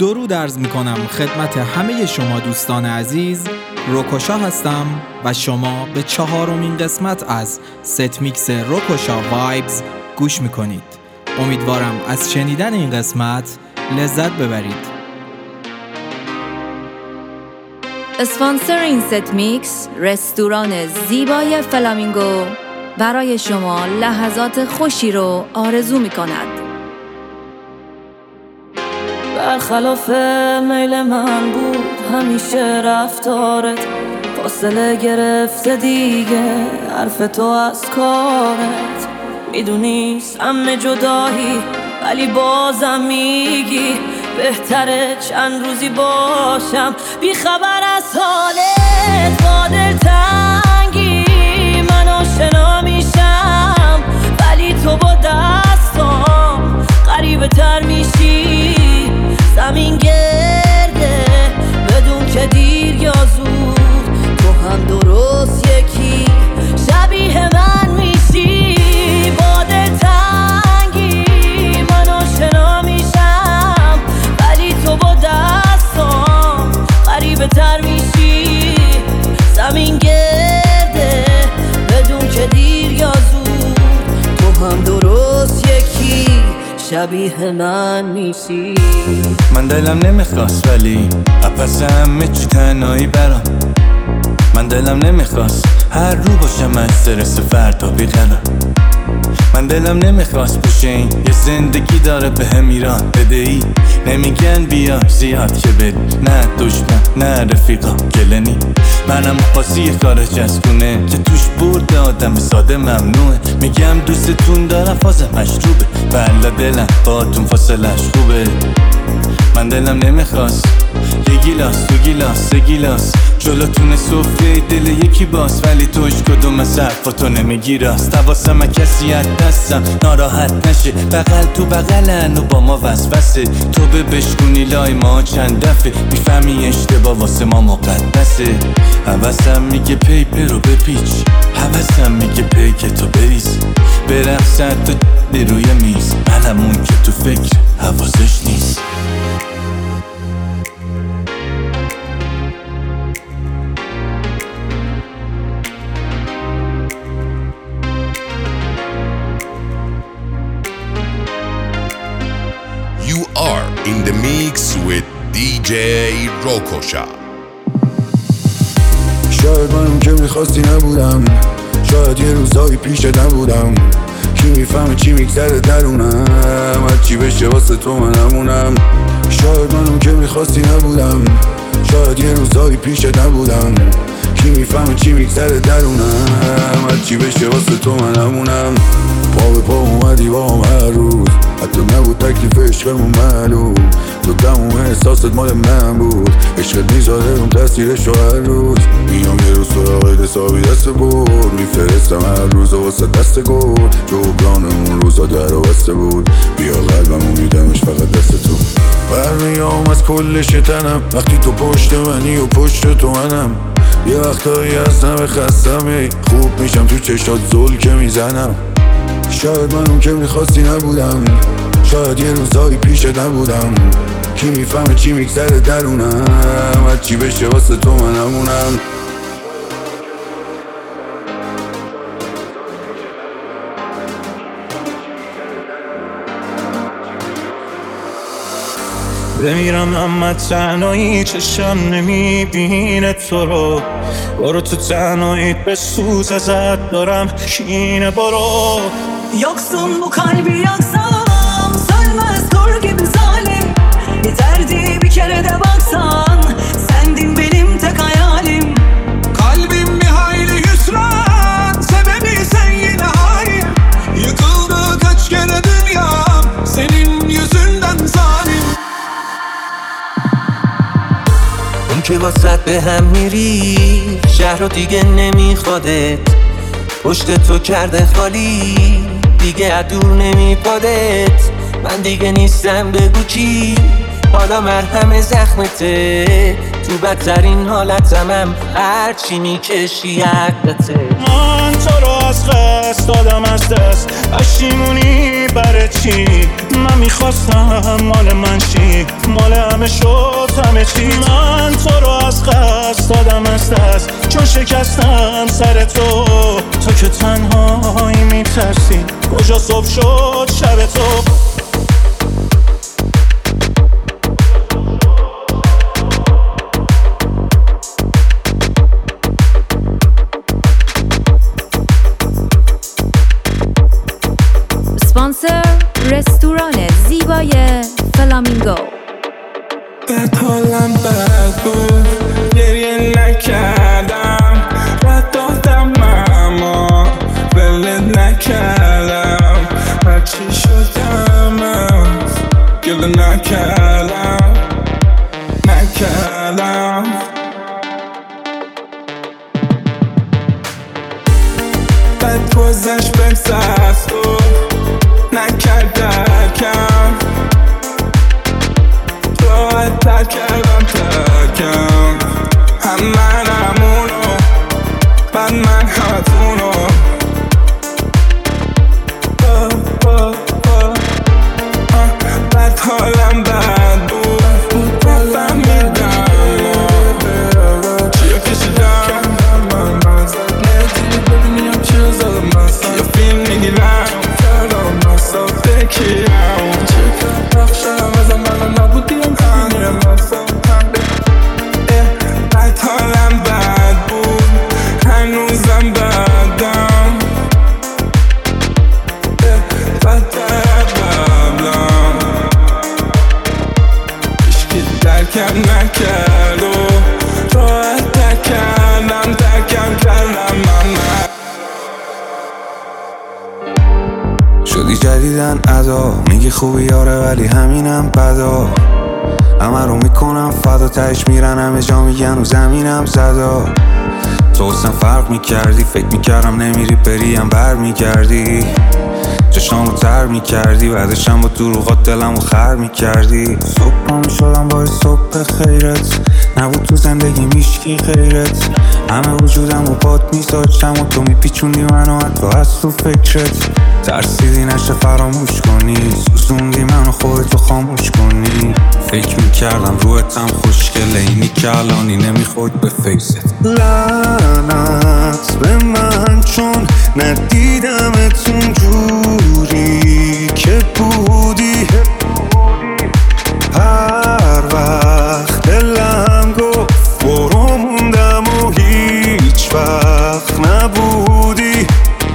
درود عرض میکنم خدمت همه شما دوستان عزیز. روکوشا هستم و شما به 4مین قسمت از ست میکس روکوشا وایبز گوش میکنید. امیدوارم از شنیدن این قسمت لذت ببرید. اسپانسر این ست میکس رستوران زیبای فلامینگو برای شما لحظات خوشی رو آرزو میکند. برخلاف میل من بود همیشه رفتارت، فاصله گرفته دیگه حرف تو از کارت. میدونی سم جدایی ولی بازم میگی بهتره چند روزی باشم بی خبر از حالت. با دلتنگی من آشنا میشم ولی تو با دستام غریبه تر میشی. زمین گرده بدون که دیر یا زود، تو هم درست یکی شبیه من میشی. با دلتنگی من آشنا میشم ولی تو با دستام غریبه تر میشی. زمین گرده بدون که دیر یا زود، تو هم درست یکی شبیه من میشی. من دلم نمیخواست ولی اپس همه چی تنهایی برام. من دلم نمیخواست هر رو باشم استرس فردا بیقرار. من دلم نمیخواست باشین یه زندگی داره به هم ایران بدهی. نمیگن بیا زیاد که بری، نه دشمن نه رفیقا گلنی. منم پاسی خارج از خونه که توش برد آدم ساده ممنوعه. میگم دوستتون دارم فاز مشروبه، بلا دلم باتون فاصلش خوبه. من دلم نمیخواست یه گیلاس دو گیلاس سه گیلاس جلوتون سفره دل یکی باز، ولی توش کدوم از حرفاتو نمیگی راست. حواسم کسی از دستم ناراحت نشه، بغل تو بغلن و با ما وسوسه. تو به بشکونی لای ما چند دفعه میفهمی اشتباه واسه ما مقدسه. حواسم میگه پیپر رو بپیچ، حواسم میگه پیک تو بریز، برقصد تو روی میز. منم اون که تو فکر حواسش نیست. You are in the mix with DJ روکوشا. شاید من اون که میخواستی نبودم، شاید یه روزایی پیش نبودم. کی میفهمه چی میگذره درونم، هرچی بشه واسه تو من همونم. شاید من اون که میخواستی نبودم، شاید یه روزایی پیش نبودم. کی میفهمه چی میگذره درونم، هرچی بشه واسه تو من همونم. پا به پا اومدی با هم هر روز، حتی نبود تکلیف عشقمون معلوم. تو تموم احساست مال من بود، عشقت میذاره اون تاثیرشو هر روز. میام یه روز سراغت حسابی دست بود، میفرستم هر روز واسه دست گل. جبران اون روزا در و بسته بود، بیا قلبمو میدمش فقط دست تو. برمیام از کل شتنم وقتی تو پشت منی و پشت تو منم. یه وقتایی هستم خستم خوب میشم تو چشات زل که میزنم. شاید من اون که میخواستی نبودم، شاید یه روزایی پیش نبودم. کی میفهمه چی میگذره درونم، هرچی بشه واسه تو من همونم. بمیرم اما تنهایی چشم نمیبینه تو رو. برو تو تنهاییت به سوز ازت دارم کینه. برو Yoksun bu kalbi yaksam sönmez kor gibi zalim. Yeterdi bir kere de baksan, sendin benim tek hayalim. Kalbim bir hayli hüsran, sebebi sen yine hain. Yıkıldı kaç kere dünyam, senin yüzünden zalim. اون که واسط به هم میری شهر رو دیگه نمیخوادت، پشت تو کرده خالی دیگه ادور نمیپادت. من دیگه نیستم بگو کی، حالا مرهم زخمته تو بدترین حالتمم، هرچی میکشی حقته. من تو رو از قصد دادم از دست، پشیمونی برای چی؟ من میخواستم مال من شی، مال همه شد همه چی. من تو رو از قصد دادم از دست، چون شکستم سر تو. تو که تنهایی میترسی، کجا صبح شد شب تو. اسپانسر رستوران زیبای فلامینگو. بد حالم بد بود، گریه نکردم، رد دادم اما ولت نکردم. هرچی شدم گله نکردم. بد گذشت بگذشت بود، نکرد درکم، راحت تر کردم ترکم. هم من همونو، بعد من همتونو. بد حالم بد بود، نفهمیدم چیا کشیدم. نتیجه ببینیم چیو زدم نستم، یه فیلم میگیرم کردم نستم بکیرم. چه بخشم ازم منو نبودیم میرم نستم. بد حالم بد بود، هنوزم بدم، بدتر قبلم. هیچکی درکم نکرد و راحت ترکم کردم من. شدی جدیدن ادا، میگی خوبی یاره ولی همینم بدا. همه رو میکنم فدا، تهش میرن همه جا میگن و زمینم زدا. تو اصلا فرق میکردی، فکر میکردم نمیری بریم بر میگردی. چشام رو تر میکردی، بعدشم با دروغات دلم رو خر میکردی. صبح پا میشدم با صبح خیرت، نبود تو زندگی میشکی خیرت. همه وجودم رو باد میساچم و تو میپیچوندی منو حتی از تو فکرت. ترسیدی نشه فراموش کنی، سوزوندی منو خودتو خاموش کنی. فکر میکردم روحتم خوشگله، اینی که الانی نمیخورد به فیست. لعنت به من چون ندیدمت اونجوری که بودی. هر وقت دلم گفت برو موندم و هیچ وقت نبودی.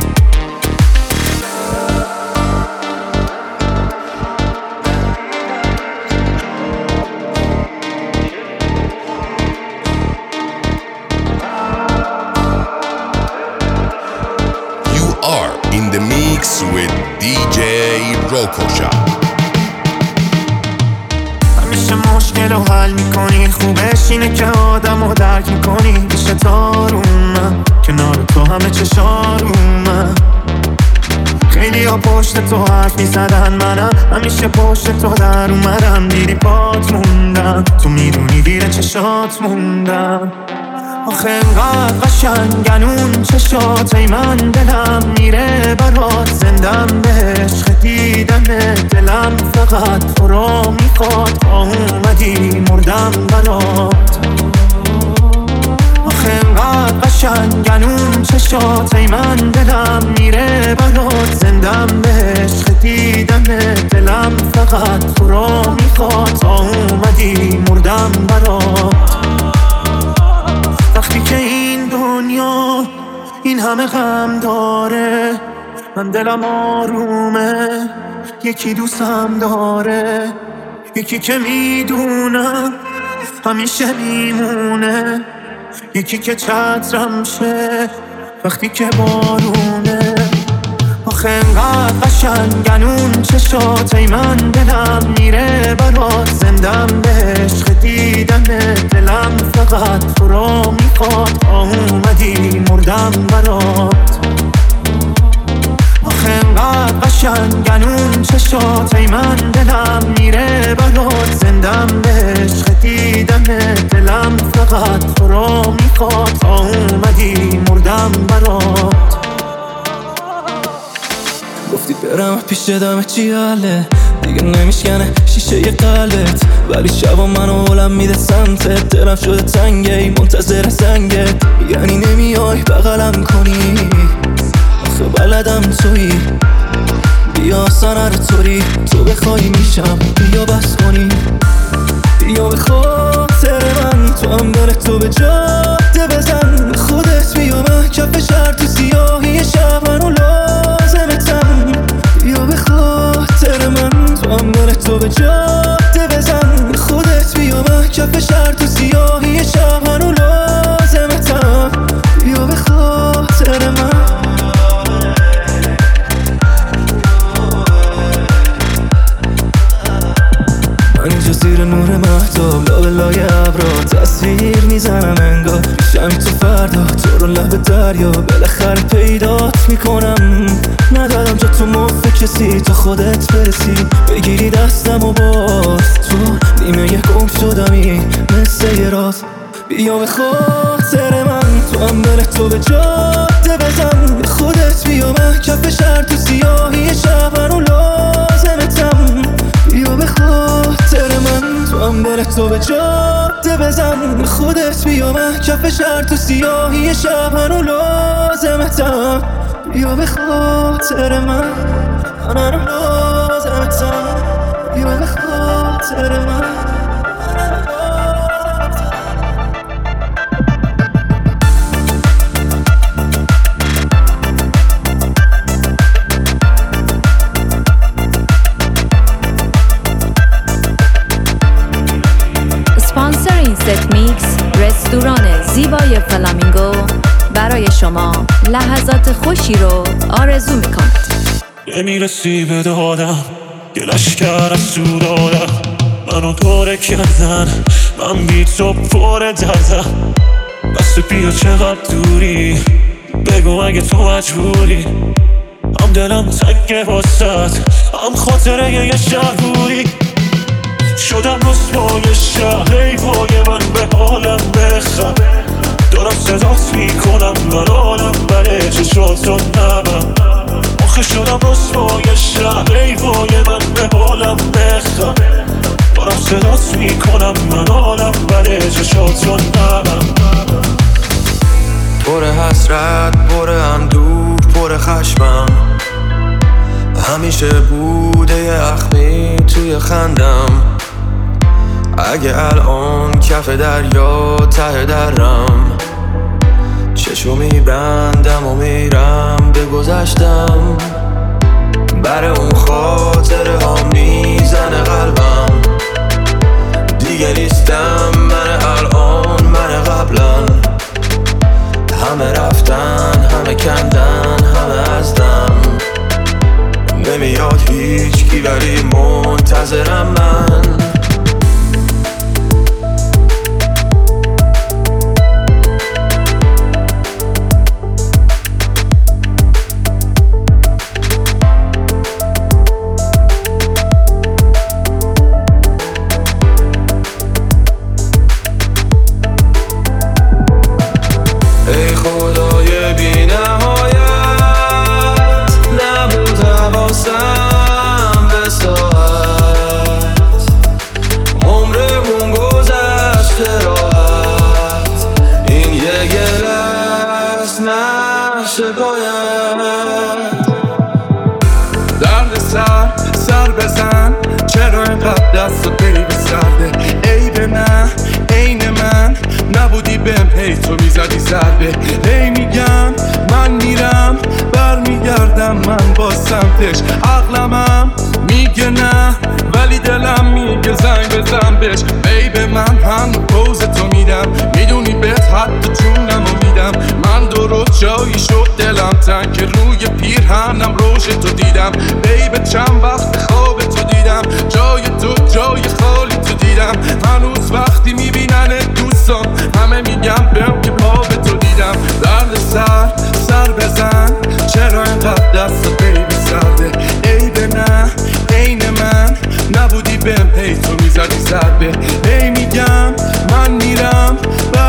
In the mix with DJ Rokosha. همیشه مشکل رو حل میکنی، خوبش اینه که آدم رو درک میکنی. پیش تارومم کنار تو همه چشارومم. خیلی ها پشت تو حرف میزدن، منم همیشه پشت تو در اومدم. دیدی پات موندم، تو میدونی دیر چشات موندم. آخه انقدر قشنگن اون چشاتای من، دلم میره برات، زندم به عشق دیدن دلم فقط تو رو میخواد. اومدی مردم برات. آخه انقدر قشنگن اون چشاتای من، دلم میره برات، زندم به عشق دیدن دلم فقط تو رو میخواد. اومدی مردم برات. وقتی که این دنیا این همه غم داره، من دلم آرومه. یکی دوستم داره، یکی که میدونم همیشه میمونه. یکی که چترم شه وقتی که بارونه. آخه انقدر قشنگن اون چشاتای من، دلم میره برات، زندم به عشق دیدن دلم فقط تو رو میخواد. اومدی مردم برات. آخه انقدر قشنگن اون چشاتای من، دلم میره برات، زندم به عشق دیدن دلم فقط تو را میخواد، تا اومدی مردم برات. گفتی برم پیش دمه چی حله، دیگه نمیشکنه شیشه ی قلبت، ولی شبا منو هولم میده سمتت. دلم شده تنگه منتظر زنگت، یعنی نمیای بغلم کنی، آخه بلدم تویی. بیا سنر طوری تو بخوای میشم، بیا بس کنی، بیا به خاطر من تو هم دل تو به جاده بزن. خودت بیا من کف شهر تو سیاهی شب منو لازمتم. بیا به خاطر من تو هم دل تو به جاده بزن. خودت بیا من کف شهر تو سیاهی شب منو لازمتم. بیا به خاطر من. اینجا زیر نور مهتاب لابلای ابرا تصویر میزنم انگار شمی تو فردا، تو رو لب دریا بالاخره پیدات میکنم. ندارم جا تو مفت کسی، تو خودت برسی بگیری دستم و باز تو نیمه یک گم شدمی مثل یه راز. بیا به خاطر من تو هم دل تو به جاده بزن. خودت بیا من کف شهر تو سیاهی شب منو لازمتم. بیا به خاطر من تو هم دل تو به جاده بزن. خودت بیا من کف شهر تو سیاهی شب منو لازمتم. بیا به خاطر من منو لازمتم. بیا به خاطر من. ست میکس رستوران زیبای فلامینگو برای شما لحظات خوشی رو آرزو میکند. نمیرسی به دادم یه لشکر از تو دادم، منو دوره کردن من بی تو پر دردم. بس بیا چقدر دوری بگو اگه تو مجبوری، هم دلم تنگه واسد هم خاطره یه شهروری. شدم رسوای شهر ای پای من به حالم بخم، دارم صدات میکنم من آنم بله چشاتو نبم. آخه شدم رسوای شهر ای پای من به حالم بخم، دارم صدات میکنم من آنم بله چشاتو نبم. پر حسرت پر اندوه پر خشمم، همیشه بوده یه اخمی توی خندم. اگه الان کف دریا ته درم، چشو میبندم و میرم به گذشتم. بر اون خاطره ها میزنه قلبم، دیگه نیستم من الان من قبلا. همه رفتن همه کندن همه ازدم، نمیاد هیچ کی ولی منتظرم من. ای خدای بی نهایت نبود حواسم به ساعت، عمرمون گذشت راحت، این یه گله است نشه باید. درد سر بزن چرا اینقدر دست و پی به سرده. ای به نه عین من نبودی بهم هی تو میزدی ضربه. هی میگم من میرم برمیگردم من با سمتش. عقلمم میگه نه ولی دلم میگه زنگ بزن بهش. ای به من هم پوز تو میدم، میدونی بهت حتی جونمو میدم. من درست جایی شد دلم تنگ که روی پیرهنم روش تو دیدم. ای به چند وقت خواب تو دیدم، جای تو جای خالی تو دیدم. هنوز وقتی میبینن دوستان همه میگم بهم که پا به تو دیدم. درد سر بزن چرا اینقدر دست پی به سرده. ای به نه عین من نبودی بهم هی تو میزدی ضربه. هی میگم من میرم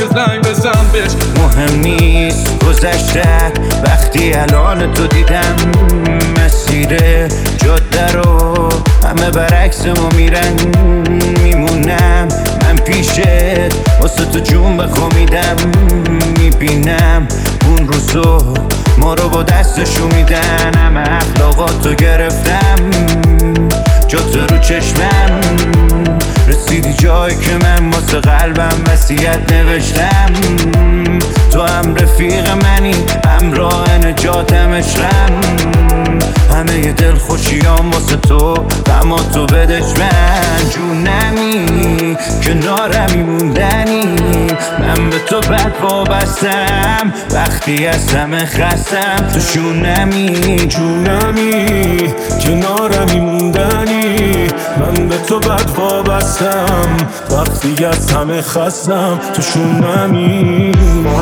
زنگ بزن بهش. مهم نیست گذشته وقتی الان تو دیدم، مسیر جاده رو همه برعکس ما میرن، میمونم من پیشت واسه تو جون بخومیدم، میبینم اون روزو ما رو با دستشو میدن، همه اخلاقاتو گرفتم جات رو چشمم، رسیدی جایی که من واسه قلبم وصیت نوشتم، تو هم رفیق منی همراه نجاتم عشقم، همه ی دل خوشیام واسه تو غما تو بدش من، جونمی کنارمی موندنی، من به تو بد وابستم وقتی از همه خستم، تو شونمی جونمی کنارمی موندنی، من به تو بد وابستم وقتی از همه خستم، تو شونمی.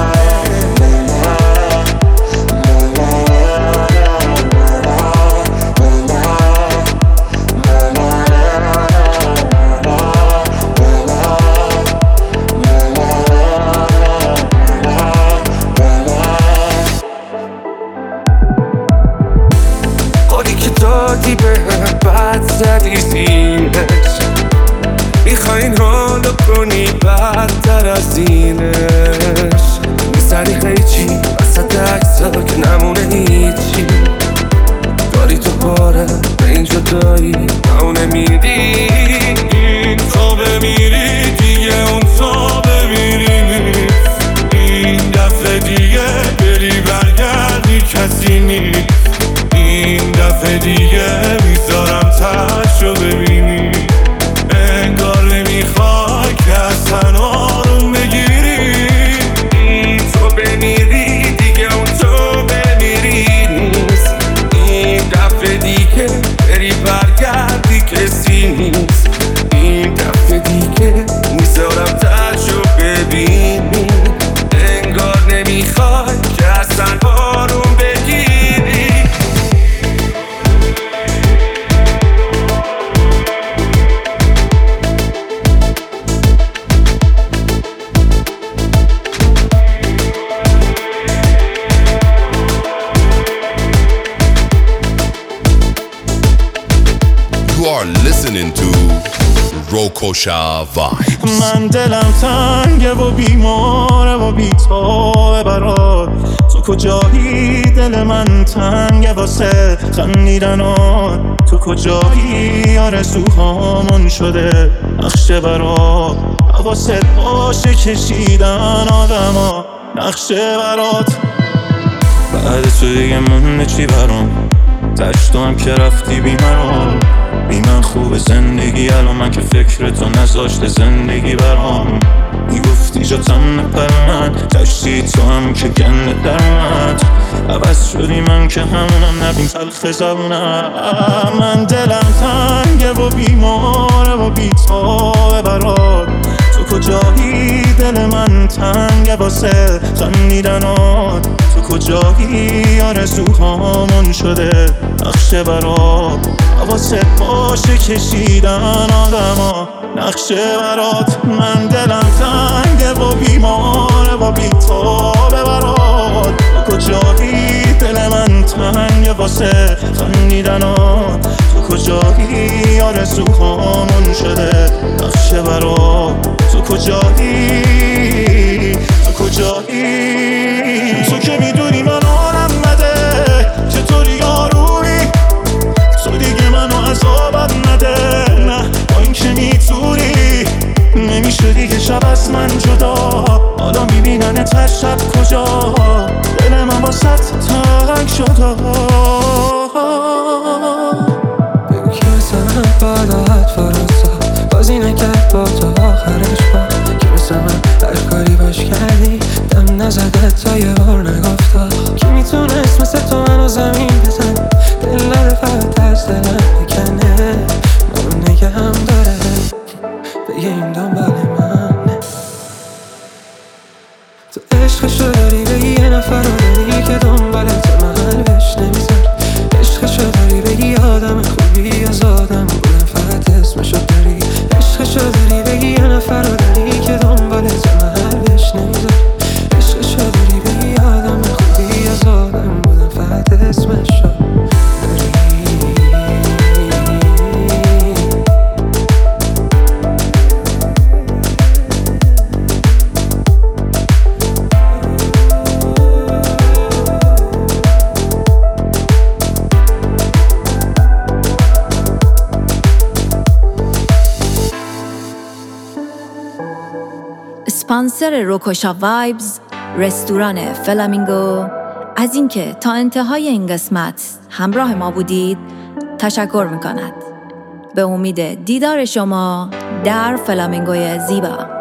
قولی که دادی به بد زدی زیرش، میخوای این حالو کنی بدتر از اینش، میزنی قیچی وسط عکسا که نمونه هیچی، داری تو پاره به این جدایی نمونه میدی، این تا بمیری دیگه اون تا بمیری نیست، این دفعه دیگه بری برگردی کسی نیست، این دفعه دیگه میذارم تشو ببینی، انگار نمیخوای که اصلا آروم بگیری، این تو بمیری دیگه اون تو بمیری نیست، این دفعه دیگه بری برگردی کسی نیست، این دفعه دیگه میذارم تشو ببینی، انگار نمیخوای که اصلا آروم بگیری. You are listening to Rokosha Vibes. من دلم تنگه و بیماره و بی‌تابه برات، تو کجایی دل من تنگه واسه خندیدنات، تو کجایی آرزوهامون شده نقشه برات، حواست باشه کشیدن آدما نقشه برات، بعد تو دیگه مونده چی برام، تش تو هم که رفتی بی مرام، بی من خوب زندگی الان من که فکر تو نذاشته زندگی برام، میگفتی جاتم نپر من تشتی تو هم که گنده درمت، عوض شدی من که همونم نبین تلخ زبونم، من دلم تنگه و بیماره و بی‌تابه برات، تو کجایی دل من تنگه واسه خندیدنات، تو کجایی آرزوهامون شده نقشه برات، حواست باشه کشیدن آدما نقشه برات، من دلم تنگه و بیماره و بی‌تابه برات، تو کجایی دل من تنگه واسه خندیدنات، تو کجایی آرزوهامون شده نقشه برات، تو کجایی تو کجایی، تو که میدونی من آرم نده چطوری یارویی، تو دیگه منو عذابم نده، نه با این که میتونی نمیشه دیگه شب از من جدا، حالا میبینن هر شب کجا، دل من با ست تنگ شده، بگو که مثل من بادات فرسا بازی نکرد با تو آخرش با، که مثل من هر کاری باش کردی دم نزده تا یه بار نگفتا، که میتونست مثل تو منو زمین بزن، دل نده فقط از دلم بکنه، منو نگه هم داره بگه این دنبال منه، تو عشقشو داری بگی یه نفر رو داری که دنبالت محلش نمیزن، عشقشو داری بگی آدم خوبی از آدم بودن فقط اسمشو داری، عشقشو داری بگی یه نفر رو داری که دنبالت محلش نمیزن، اسپانسر روکوشا وایبز رستوران فلامینگو از اینکه تا انتهای این قسمت همراه ما بودید تشکر میکند. به امید دیدار شما در فلامینگوی زیبا.